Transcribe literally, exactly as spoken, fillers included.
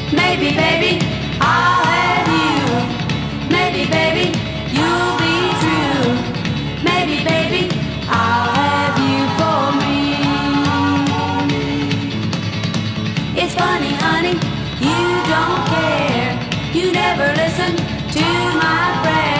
Maybe, baby, I'll have you. Maybe, baby, you'll be true. Maybe, baby, I'll have you for me. It's funny, honey, you don't care. You never listen to my prayer.